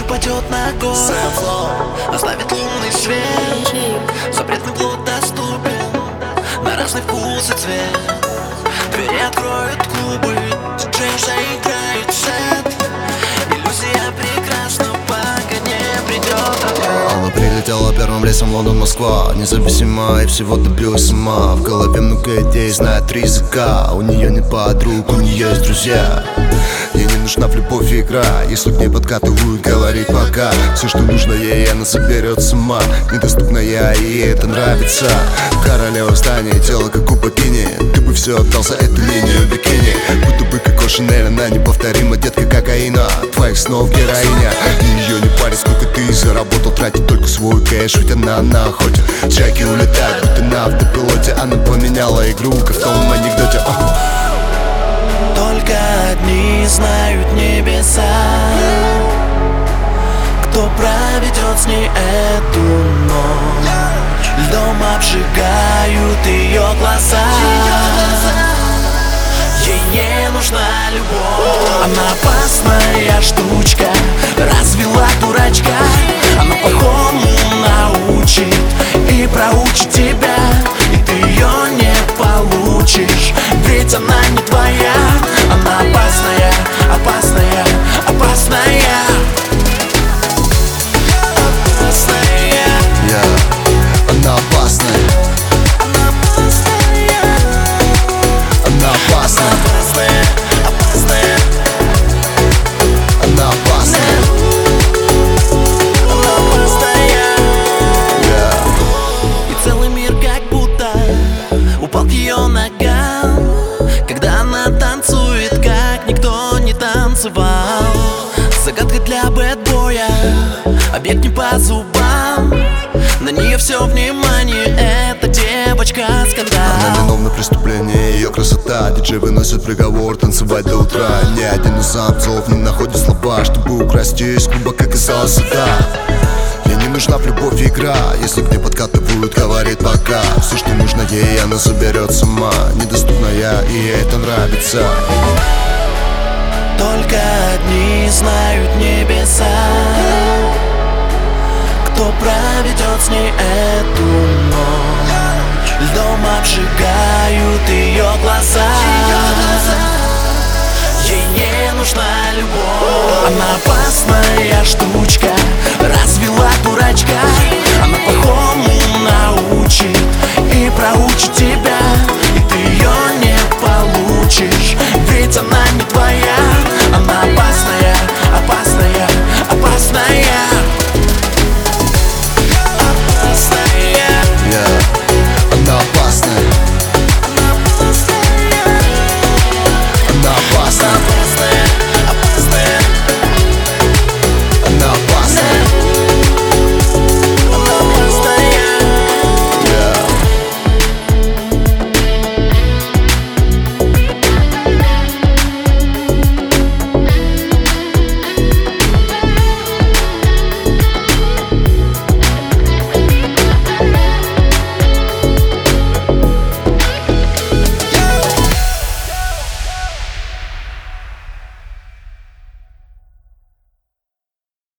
упадет на город, оставит лунный свет. Запретный плод доступен на разный вкус и цвет. Двери откроют клубы, диджей заиграет сет. Иллюзия прекрасна, пока не придет ответ. Она прилетела первым рейсом Лондон-Москва, независима и всего добилась сама. В голове много идей, знает 3 языка. У нее нет подруг, у нее есть друзья. Ей не нужна в любовь игра, если к ней подкатывают, говорит пока. Все, что нужно ей, она соберет сама. Недоступная, и ей это нравится. Королева здания, тело как у богини. Ты бы все отдал за эту линию бикини. Будто бы Коко Шанель, она неповторима, детка кокаина. Твоих снов героиня. Ее не парит, сколько ты заработал, тратит только свой кэш, ведь она на охоте. Чайки улетают, будто на автопилоте. Она поменяла игру, как в том анекдоте. Только одни знают небеса, кто проведет с ней эту ночь. Льдом обжигают ее глаза. Ей не нужна любовь. Она опасная штучка, развела дурачка. Она плохому научит и проучит тебя, и ты ее не получишь, ведь она не твоя. Она опасная, опасная, опасная. Опасная. Она опасная. Она опасная. Она опасная. Опасная, опасная. Она опасная. Она опасная. И целый мир как будто упал к ее ногам, когда она танцует, как никто не танцевал. Загадка для бэтбоя, объект не по зубам. На нее все внимание, эта девочка скандал. Она виновна в преступлении, ее красота. Диджей выносит приговор, танцевать до утра. Ни один из самцов не находит слова, чтобы украсть ее из клуба, как оказалось, да. Ей не нужна в любовь игра, если к ней подкатывают, говорит пока. Все, что нужно ей, она соберет сама. Недоступная, и ей это нравится. Только одни знают небеса, кто проведет с ней эту ночь. Льдом обжигают ее глаза. Ей не нужна любовь. Она